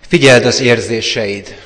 Figyeld az érzéseid.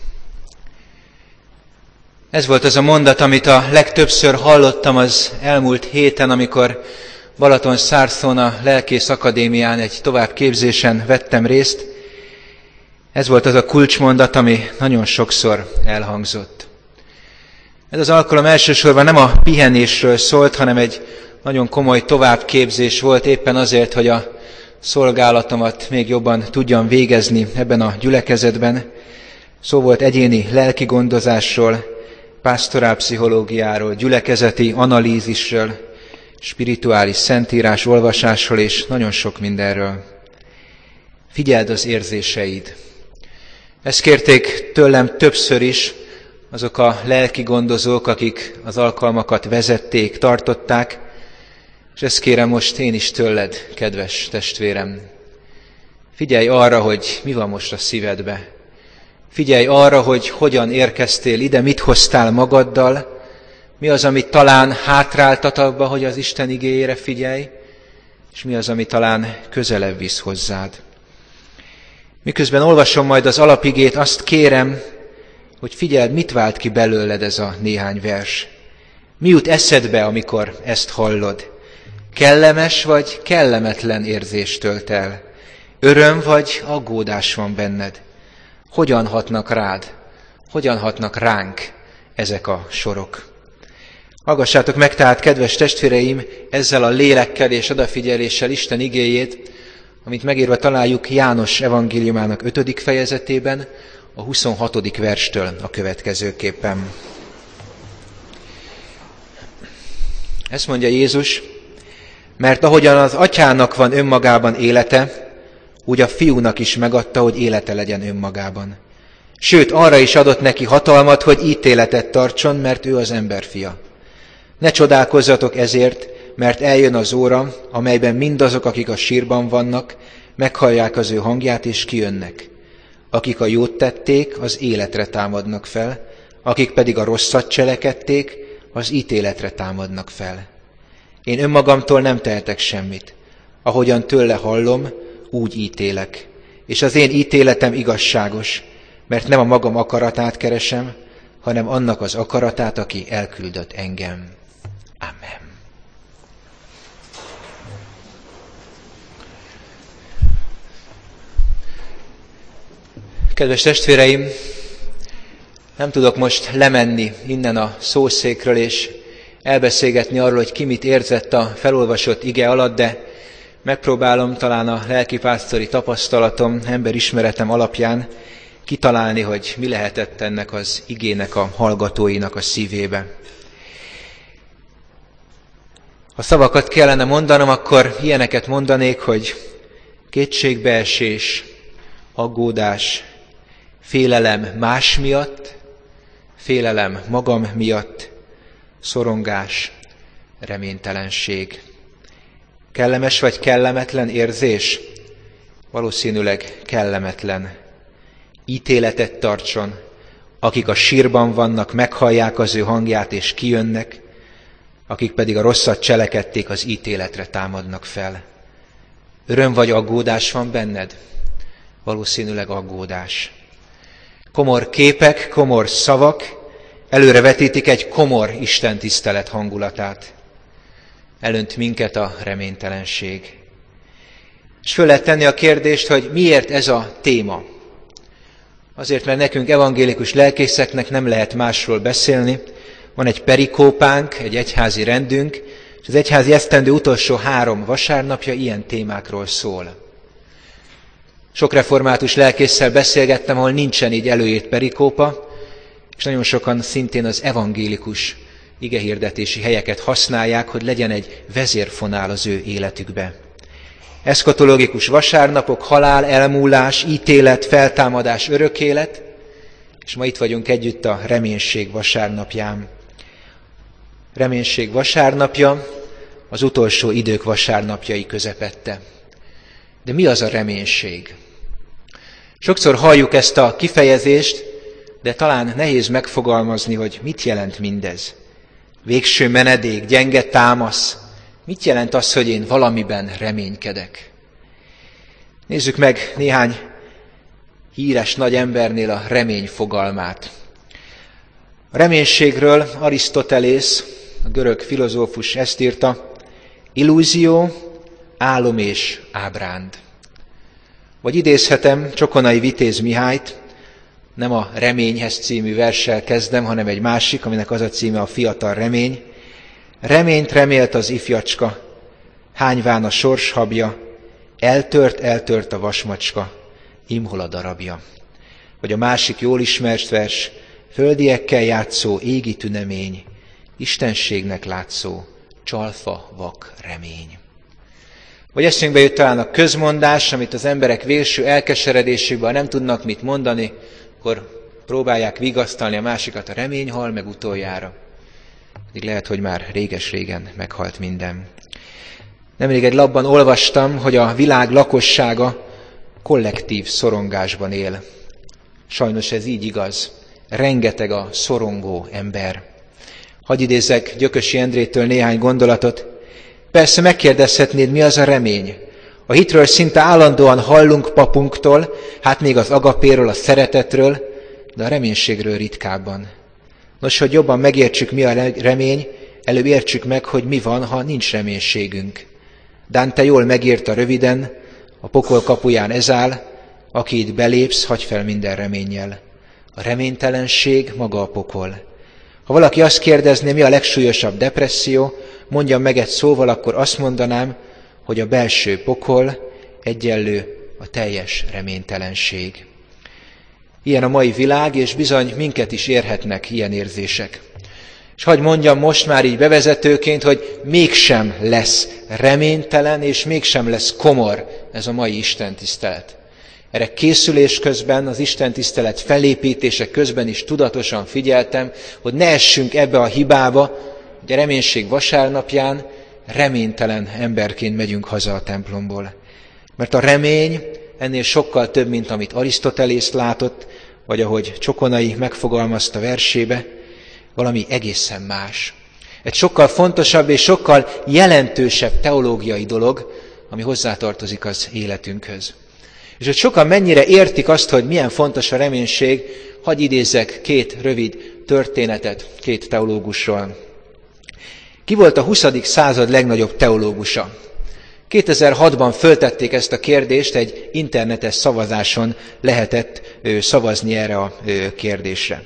Ez volt az a mondat, amit a legtöbbször hallottam az elmúlt héten, amikor Balatonszárszón a Lelkész Akadémián egy továbbképzésen vettem részt. Ez volt az a kulcsmondat, ami nagyon sokszor elhangzott. Ez az alkalom elsősorban nem a pihenésről szólt, hanem egy nagyon komoly továbbképzés volt, éppen azért, hogy a szolgálatomat még jobban tudjam végezni ebben a gyülekezetben. Szó volt egyéni lelki gondozásról, pásztorálpszichológiáról, gyülekezeti analízisről, spirituális szentírás olvasásról és nagyon sok mindenről. Figyeld az érzéseid. Ezt kérték tőlem többször is azok a lelki gondozók, akik az alkalmakat vezették, tartották, és ezt kérem most én is tőled, kedves testvérem. Figyelj arra, hogy mi van most a szívedbe. Figyelj arra, hogy hogyan érkeztél ide, mit hoztál magaddal, mi az, ami talán hátráltat abba, hogy az Isten igéjére figyelj, és mi az, ami talán közelebb visz hozzád. Miközben olvasom majd az alapigét, azt kérem, hogy figyeld, mit vált ki belőled ez a néhány vers. Mi jut eszedbe, amikor ezt hallod? Kellemes vagy kellemetlen érzést tölt el? Öröm vagy aggódás van benned? Hogyan hatnak rád? Hogyan hatnak ránk ezek a sorok? Hallgassátok meg tehát, kedves testvéreim, ezzel a lélekkel és odafigyeléssel Isten igéjét, amit megírva találjuk János evangéliumának 5. fejezetében, a 26. verstől a következőképpen. Ezt mondja Jézus: mert ahogyan az atyának van önmagában élete, úgy a fiúnak is megadta, hogy élete legyen önmagában. Sőt, arra is adott neki hatalmat, hogy ítéletet tartson, mert ő az emberfia. Ne csodálkozzatok ezért, mert eljön az óra, amelyben mindazok, akik a sírban vannak, meghallják az ő hangját és kijönnek. Akik a jót tették, az életre támadnak fel, akik pedig a rosszat cselekedték, az ítéletre támadnak fel. Én önmagamtól nem tehetek semmit. Ahogyan tőle hallom, úgy ítélek. És az én ítéletem igazságos, mert nem a magam akaratát keresem, hanem annak az akaratát, aki elküldött engem. Amen. Kedves testvéreim, nem tudok most lemenni innen a szószékről és elbeszélgetni arról, hogy ki mit érzett a felolvasott ige alatt, de megpróbálom talán a lelkipásztori tapasztalatom, emberismeretem alapján kitalálni, hogy mi lehetett ennek az igének a hallgatóinak a szívébe. Ha szavakat kellene mondanom, akkor ilyeneket mondanék, hogy kétségbeesés, aggódás, félelem más miatt, félelem magam miatt, szorongás, reménytelenség. Kellemes vagy kellemetlen érzés? Valószínűleg kellemetlen. Ítéletet tartson, akik a sírban vannak, meghallják az ő hangját és kijönnek, akik pedig a rosszat cselekedték, az ítéletre támadnak fel. Öröm vagy aggódás van benned? Valószínűleg aggódás. Komor képek, komor szavak előrevetítik egy komor istentisztelet hangulatát. Elönt minket a reménytelenség. És föl lehet tenni a kérdést, hogy miért ez a téma? Azért, mert nekünk evangélikus lelkészeknek nem lehet másról beszélni. Van egy perikópánk, egy egyházi rendünk, és az egyházi esztendő utolsó 3 vasárnapja ilyen témákról szól. Sok református lelkésszel beszélgettem, ahol nincsen így előírt perikópa, és nagyon sokan szintén az evangélikus igehirdetési helyeket használják, hogy legyen egy vezérfonál az ő életükbe. Eszkatológikus vasárnapok, halál, elmúlás, ítélet, feltámadás, örök élet, és ma itt vagyunk együtt a reménység vasárnapján. Reménység vasárnapja az utolsó idők vasárnapjai közepette. De mi az a reménység? Sokszor halljuk ezt a kifejezést, de talán nehéz megfogalmazni, hogy mit jelent mindez. Végső menedék, gyenge támasz. Mit jelent az, hogy én valamiben reménykedek? Nézzük meg néhány híres nagy embernél a remény fogalmát. A reménységről Arisztotelész, a görög filozófus ezt írta: illúzió, álom és ábránd. Vagy idézhetem Csokonai Vitéz Mihályt, nem a Reményhez című verssel kezdem, hanem egy másik, aminek az a címe a Fiatal remény. Reményt remélt az ifjacska, hányván a sors habja, eltört a vasmacska, imhol a darabja. Vagy a másik jól ismert vers: földiekkel játszó égi tünemény, istenségnek látszó, csalfa vak remény. Vagy eszünkbe jut talán a közmondás, amit az emberek végső elkeseredésükben nem tudnak mit mondani, akkor próbálják vigasztalni a másikat: a remény hal meg utoljára. Még lehet, hogy már réges-régen meghalt minden. Nemrég egy labban olvastam, hogy a világ lakossága kollektív szorongásban él. Sajnos ez így igaz. Rengeteg a szorongó ember. Hadd idézzek Gyökösi Endrétől néhány gondolatot. Persze megkérdezhetnéd, mi az a remény. A hitről szinte állandóan hallunk papunktól, hát még az agapéről, a szeretetről, de a reménységről ritkábban. Nos, hogy jobban megértsük, mi a remény, előbb értsük meg, hogy mi van, ha nincs reménységünk. Dante jól megírta röviden: a pokol kapuján ez áll, aki itt belépsz, hagyj fel minden reménnyel. A reménytelenség maga a pokol. Ha valaki azt kérdezné, mi a legsúlyosabb depresszió, mondjam meg egy szóval, akkor azt mondanám, hogy a belső pokol egyenlő a teljes reménytelenség. Ilyen a mai világ, és bizony minket is érhetnek ilyen érzések. És hadd mondjam most már így bevezetőként, hogy mégsem lesz reménytelen, és mégsem lesz komor ez a mai istentisztelet. Erre készülés közben, az istentisztelet felépítése közben is tudatosan figyeltem, hogy ne essünk ebbe a hibába, hogy a reménység vasárnapján reménytelen emberként megyünk haza a templomból. Mert a remény ennél sokkal több, mint amit Arisztotelész látott, vagy ahogy Csokonai megfogalmazta versébe, valami egészen más. Egy sokkal fontosabb és sokkal jelentősebb teológiai dolog, ami hozzátartozik az életünkhöz. És hogy sokan mennyire értik azt, hogy milyen fontos a reménység, hadd idézzek két rövid történetet két teológusról. Ki volt a 20. század legnagyobb teológusa? 2006-ban föltették ezt a kérdést, egy internetes szavazáson lehetett szavazni erre a kérdésre.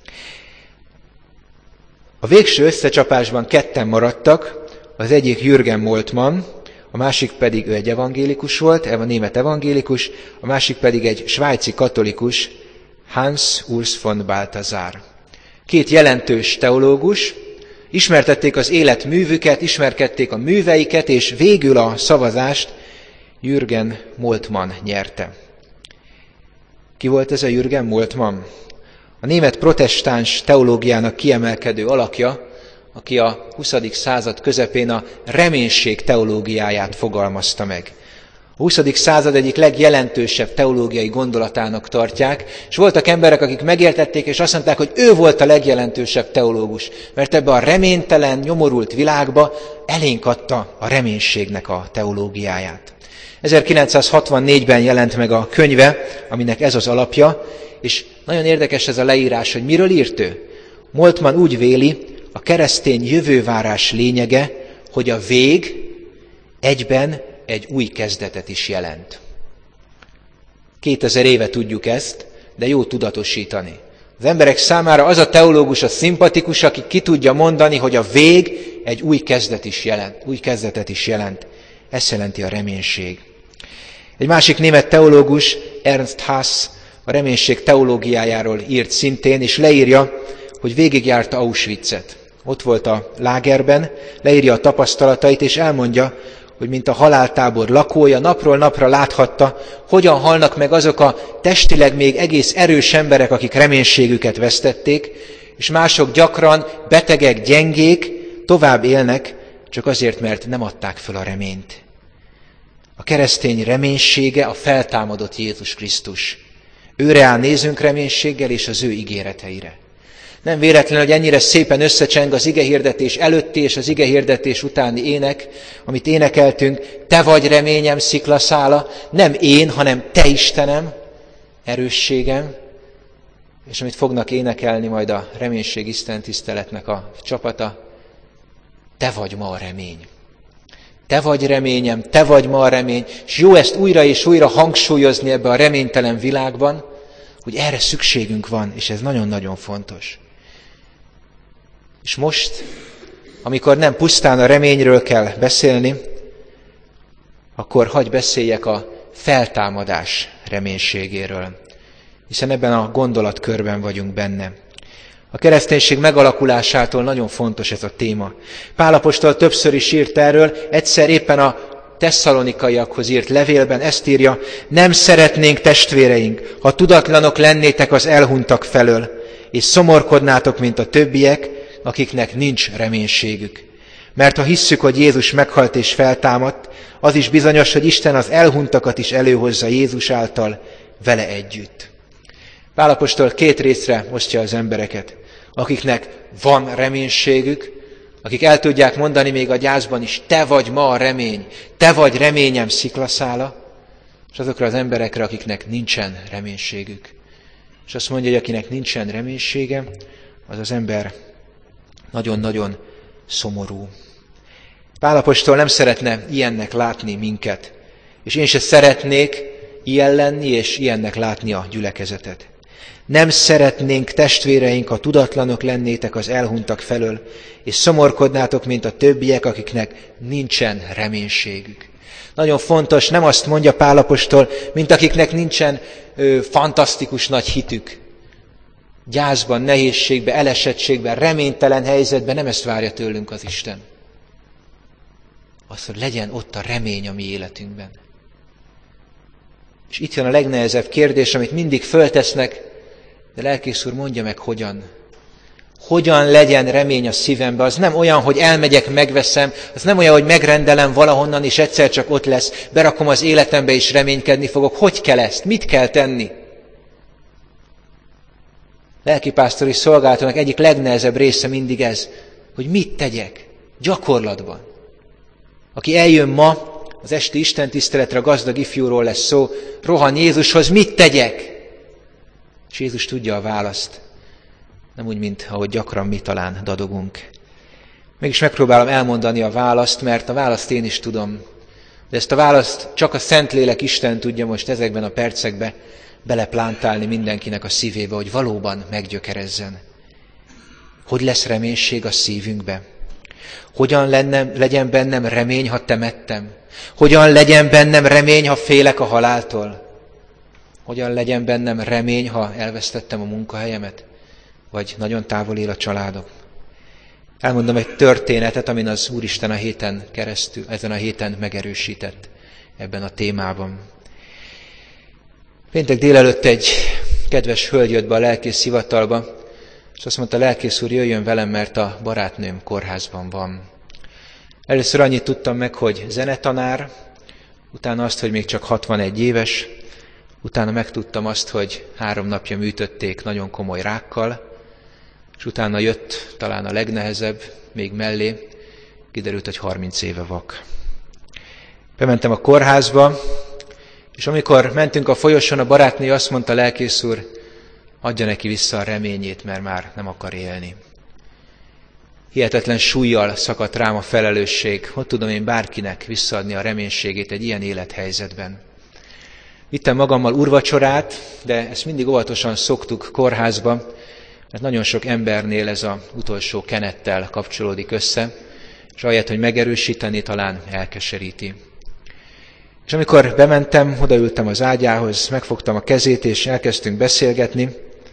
A végső összecsapásban ketten maradtak, az egyik Jürgen Moltmann, a másik pedig, ő egy evangélikus volt, a német evangélikus, a másik pedig egy svájci katolikus, Hans Urs von Balthasar. Két jelentős teológus, ismertették az életművüket, ismerkedték a műveiket, és végül a szavazást Jürgen Moltmann nyerte. Ki volt ez a Jürgen Moltmann? A német protestáns teológiának kiemelkedő alakja, aki a 20. század közepén a reménység teológiáját fogalmazta meg. A 20. század egyik legjelentősebb teológiai gondolatának tartják, és voltak emberek, akik megértették, és azt mondták, hogy ő volt a legjelentősebb teológus, mert ebbe a reménytelen, nyomorult világba elénk adta a reménységnek a teológiáját. 1964-ben jelent meg a könyve, aminek ez az alapja, és nagyon érdekes ez a leírás, hogy miről írt ő. Moltmann úgy véli, a keresztény jövővárás lényege, hogy a vég egyben egy új kezdetet is jelent. 2000 éve tudjuk ezt, de jó tudatosítani. Az emberek számára az a teológus a szimpatikus, aki ki tudja mondani, hogy a vég egy új kezdetet is jelent. Ezt jelenti a reménység. Egy másik német teológus, Ernst Haas, a reménység teológiájáról írt szintén, és leírja, hogy végigjárta Auschwitzet. Ott volt a lágerben, leírja a tapasztalatait, és elmondja, hogy mint a haláltábor lakója, napról napra láthatta, hogyan halnak meg azok a testileg még egész erős emberek, akik reménységüket vesztették, és mások gyakran betegek, gyengék, tovább élnek, csak azért, mert nem adták föl a reményt. A keresztény reménysége a feltámadott Jézus Krisztus. Őre nézünk reménységgel és az ő ígéreteire. Nem véletlen, hogy ennyire szépen összecseng az igehirdetés előtti és az igehirdetés utáni ének, amit énekeltünk: te vagy reményem sziklaszála, nem én, hanem te Istenem. erősségem, és amit fognak énekelni majd a Reménység istentiszteletnek a csapata, te vagy ma a remény. Te vagy reményem, te vagy ma a remény, és jó ezt újra és újra hangsúlyozni ebbe a reménytelen világban, hogy erre szükségünk van, és ez nagyon-nagyon fontos. És most, amikor nem pusztán a reményről kell beszélni, akkor hadd beszéljek a feltámadás reménységéről, hiszen ebben a gondolatkörben vagyunk benne. A kereszténység megalakulásától nagyon fontos ez a téma. Pál apostol többször is írt erről, egyszer éppen a tesszalonikaiakhoz írt levélben ezt írja: nem szeretnénk, testvéreink, ha tudatlanok lennétek az elhunytak felől, és szomorkodnátok, mint a többiek, akiknek nincs reménységük. Mert ha hisszük, hogy Jézus meghalt és feltámadt, az is bizonyos, hogy Isten az elhunytakat is előhozza Jézus által vele együtt. Pál apostol két részre osztja az embereket, akiknek van reménységük, akik el tudják mondani még a gyászban is, te vagy ma a remény, te vagy reményem sziklaszála, és azokra az emberekre, akiknek nincsen reménységük. És azt mondja, hogy akinek nincsen reménysége, az az ember nagyon-nagyon szomorú. Pál apostol nem szeretne ilyennek látni minket, és én se szeretnék ilyen lenni, és ilyennek látni a gyülekezetet. Nem szeretnénk, testvéreink, ha tudatlanok lennétek az elhunytak felől, és szomorkodnátok, mint a többiek, akiknek nincsen reménységük. Nagyon fontos, nem azt mondja Pál apostol, mint akiknek nincsen fantasztikus nagy hitük. Gyászban, nehézségben, elesettségben, reménytelen helyzetben nem ezt várja tőlünk az Isten. Az, hogy legyen ott a remény a mi életünkben. És itt jön a legnehezebb kérdés, amit mindig föltesznek, de lelkész úr, mondja meg, hogyan. Hogyan legyen remény a szívembe? Az nem olyan, hogy elmegyek, megveszem, az nem olyan, hogy megrendelem valahonnan, és egyszer csak ott lesz, berakom az életembe, és reménykedni fogok. Hogy kell ezt? Mit kell tenni? Lelkipásztori szolgálatának egyik legnehezebb része mindig ez, hogy mit tegyek gyakorlatban. Aki eljön ma, az esti istentiszteletre, a gazdag ifjúról lesz szó, rohan Jézushoz, mit tegyek? És Jézus tudja a választ. Nem úgy, mint ahogy gyakran mi talán dadogunk. Mégis megpróbálom elmondani a választ, mert a választ én is tudom. De ezt a választ csak a Szentlélek Isten tudja most ezekben a percekben beleplántálni mindenkinek a szívébe, hogy valóban meggyökerezzen. Hogy lesz reménység a szívünkbe? Hogyan legyen bennem remény, ha temettem? Hogyan legyen bennem remény, ha félek a haláltól? Hogyan legyen bennem remény, ha elvesztettem a munkahelyemet? Vagy nagyon távol él a családom? Elmondom egy történetet, amin az Úristen ezen a héten megerősített ebben a témában. Péntek délelőtt egy kedves hölgy jött be a lelkész hivatalba, és azt mondta, lelkész úr, jöjjön velem, mert a barátnőm kórházban van. Először annyit tudtam meg, hogy zenetanár, utána azt, hogy még csak 61 éves, utána megtudtam azt, hogy 3 napja műtötték nagyon komoly rákkal, és utána jött talán a legnehezebb, még mellé, kiderült, hogy 30 éve vak. Bementem a kórházba, és amikor mentünk a folyosón, a barátnő azt mondta, lelkész úr, adja neki vissza a reményét, mert már nem akar élni. Hihetetlen súllyal szakadt rám a felelősség, hogy tudom én bárkinek visszaadni a reménységét egy ilyen élethelyzetben. Vittem magammal úrvacsorát, de ezt mindig óvatosan szoktuk kórházba, mert nagyon sok embernél ez az utolsó kenettel kapcsolódik össze, és ahelyett, hogy megerősíteni, talán elkeseríti. És amikor bementem, odaültem az ágyához, megfogtam a kezét, és elkezdtünk beszélgetni.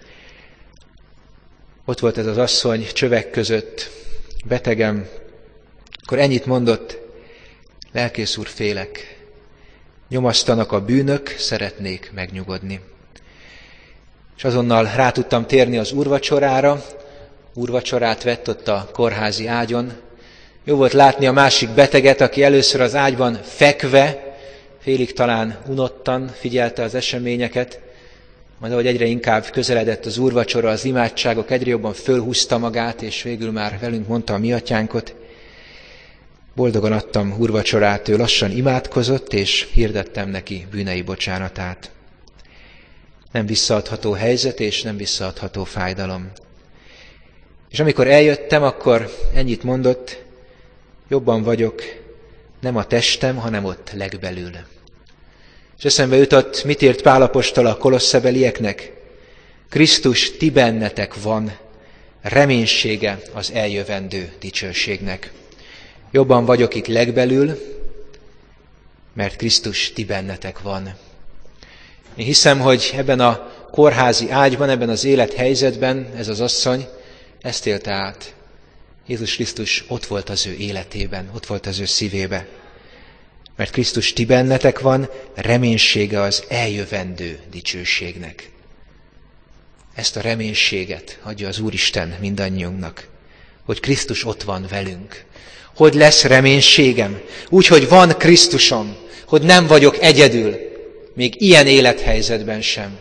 Ott volt ez az asszony csövek között, betegem. Akkor ennyit mondott, lelkész úr, félek. Nyomasztanak a bűnök, szeretnék megnyugodni. És azonnal rá tudtam térni az úrvacsorára. Úrvacsorát vett ott a kórházi ágyon. Jó volt látni a másik beteget, aki először az ágyban fekve, félig talán unottan figyelte az eseményeket, majd ahogy egyre inkább közeledett az úrvacsora, az imádságok, egyre jobban fölhúzta magát, és végül már velünk mondta a mi atyánkot. Boldogan adtam úrvacsorát, ő lassan imádkozott, és hirdettem neki bűnei bocsánatát. Nem visszaadható helyzet és nem visszaadható fájdalom. És amikor eljöttem, akkor ennyit mondott: jobban vagyok, nem a testem, hanem ott legbelül. És eszembe jutott, mit írt Pál apostol a kolosszebelieknek: Krisztus ti bennetek van, reménysége az eljövendő dicsőségnek. Jobban vagyok itt legbelül, mert Krisztus ti bennetek van. Én hiszem, hogy ebben a kórházi ágyban, ebben az élethelyzetben ez az asszony ezt élte át. Jézus Krisztus ott volt az ő életében, ott volt az ő szívébe. Mert Krisztus ti bennetek van, reménysége az eljövendő dicsőségnek. Ezt a reménységet adja az Úristen mindannyiunknak, hogy Krisztus ott van velünk. Hogy lesz reménységem? Úgy, hogy van Krisztusom, hogy nem vagyok egyedül, még ilyen élethelyzetben sem.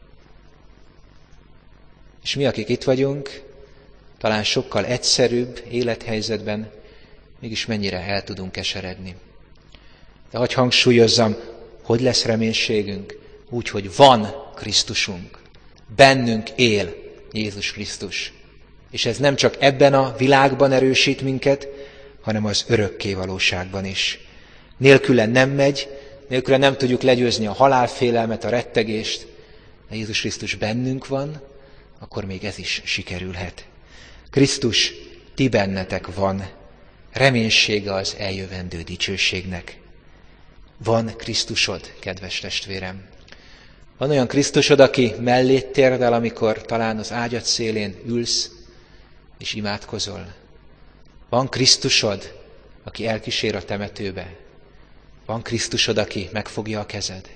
És mi, akik itt vagyunk, talán sokkal egyszerűbb élethelyzetben, mégis mennyire el tudunk keseredni. De hadd hangsúlyozzam, hogy lesz reménységünk? Úgy, hogy van Krisztusunk. Bennünk él Jézus Krisztus. És ez nem csak ebben a világban erősít minket, hanem az örökké valóságban is. Nélküle nem megy, nélküle nem tudjuk legyőzni a halálfélelmet, a rettegést, de Jézus Krisztus bennünk van, akkor még ez is sikerülhet. Krisztus ti bennetek van, reménysége az eljövendő dicsőségnek. Van Krisztusod, kedves testvérem. Van olyan Krisztusod, aki mellét térdel, amikor talán az ágyad szélén ülsz és imádkozol. Van Krisztusod, aki elkísér a temetőbe. Van Krisztusod, aki megfogja a kezed.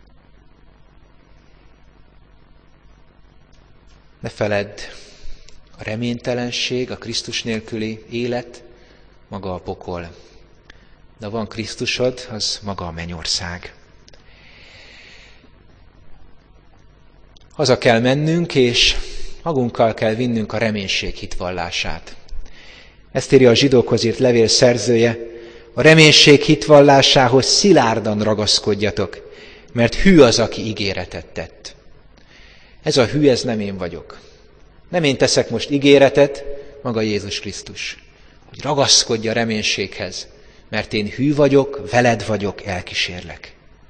Ne feledd, a reménytelenség, a Krisztus nélküli élet maga a pokol. De van Krisztusod, az maga a mennyország. Haza kell mennünk, és magunkkal kell vinnünk a reménység hitvallását. Ezt írja a zsidókhoz írt levél szerzője: a reménység hitvallásához szilárdan ragaszkodjatok, mert hű az, aki ígéretet tett. Ez a hű, ez nem én vagyok. Nem én teszek most ígéretet, maga Jézus Krisztus. Hogy ragaszkodj a reménységhez, mert én hű vagyok, veled vagyok, elkísérlek.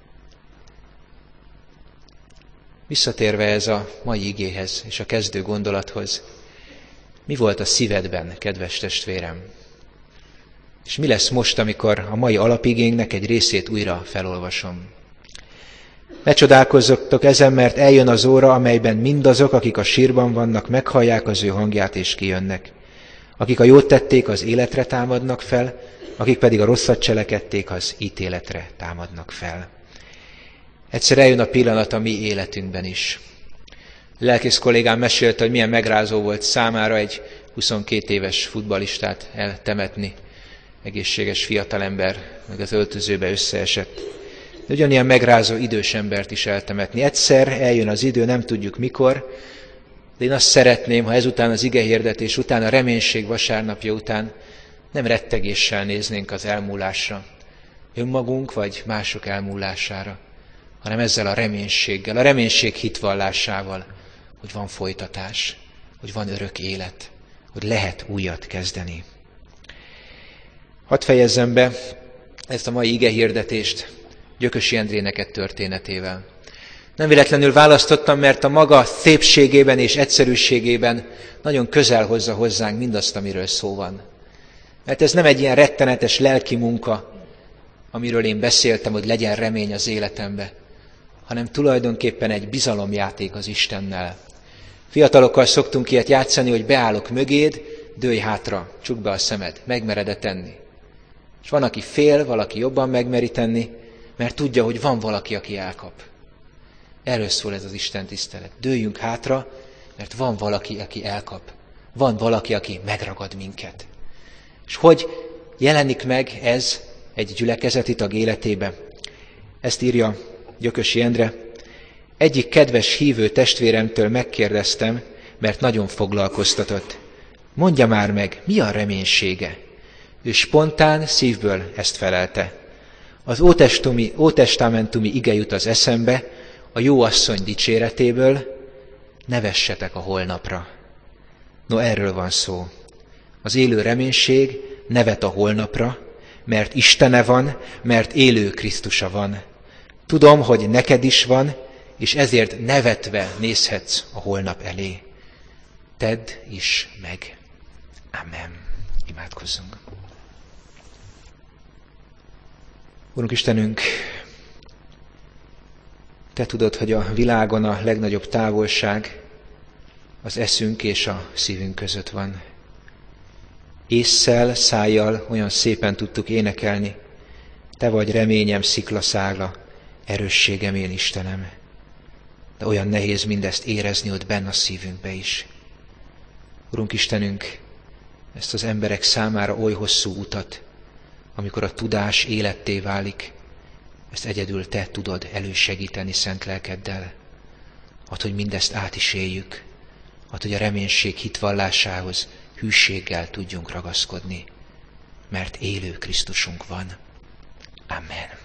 Visszatérve ez a mai igéhez és a kezdő gondolathoz, mi volt a szívedben, kedves testvérem? És mi lesz most, amikor a mai alapigénknek egy részét újra felolvasom? Ne csodálkozzatok ezen, mert eljön az óra, amelyben mindazok, akik a sírban vannak, meghallják az ő hangját és kijönnek. Akik a jót tették, az életre támadnak fel, akik pedig a rosszat cselekedték, az ítéletre támadnak fel. Egyszer eljön a pillanat a mi életünkben is. A lelkész kollégám mesélte, hogy milyen megrázó volt számára egy 22 éves futballistát eltemetni. Egészséges fiatalember, meg az öltözőbe összeesett. De ugyanilyen megrázó idős embert is eltemetni. Egyszer eljön az idő, nem tudjuk mikor, de én azt szeretném, ha ezután az igehirdetés után, a reménység vasárnapja után nem rettegéssel néznénk az elmúlásra, önmagunk vagy mások elmúlására, hanem ezzel a reménységgel, a reménység hitvallásával, hogy van folytatás, hogy van örök élet, hogy lehet újat kezdeni. Hadd fejezzem be ezt a mai igehirdetést Gyökösi Endrének egy történetével. Nem véletlenül választottam, mert a maga szépségében és egyszerűségében nagyon közel hozza hozzánk mindazt, amiről szó van. Mert ez nem egy ilyen rettenetes lelki munka, amiről én beszéltem, hogy legyen remény az életembe, hanem tulajdonképpen egy bizalomjáték az Istennel. Fiatalokkal szoktunk ilyet játszani, hogy beállok mögéd, dőlj hátra, csukd be a szemed, megmered-e tenni. És van, aki fél, valaki jobban megmeri tenni, mert tudja, hogy van valaki, aki elkap. Erről szól ez az Isten tisztelet. Dőljünk hátra, mert van valaki, aki elkap. Van valaki, aki megragad minket. És hogy jelenik meg ez egy gyülekezeti tag életébe? Ezt írja Gyökösi Endre. Egyik kedves hívő testvéremtől megkérdeztem, mert nagyon foglalkoztatott. Mondja már meg, mi a reménysége? Ő spontán szívből ezt felelte. Az ótestamentumi ige jut az eszembe, a jó asszony dicséretéből, ne vessetek a holnapra. No, erről van szó. Az élő reménység nevet a holnapra, mert Istene van, mert élő Krisztusa van. Tudom, hogy neked is van, és ezért nevetve nézhetsz a holnap elé. Tedd is meg. Amen. Imádkozzunk. Urunk Istenünk, Te tudod, hogy a világon a legnagyobb távolság az eszünk és a szívünk között van. Ésszel, szájjal olyan szépen tudtuk énekelni. Te vagy reményem, sziklaszála, erősségem, én Istenem. De olyan nehéz mindezt érezni ott benne a szívünkbe is. Urunk Istenünk, ezt az emberek számára oly hosszú utat, amikor a tudás életté válik, ezt egyedül Te tudod elősegíteni szent lelkeddel. Add, hogy mindezt át is éljük. Add, hogy a reménység hitvallásához hűséggel tudjunk ragaszkodni, mert élő Krisztusunk van. Amen.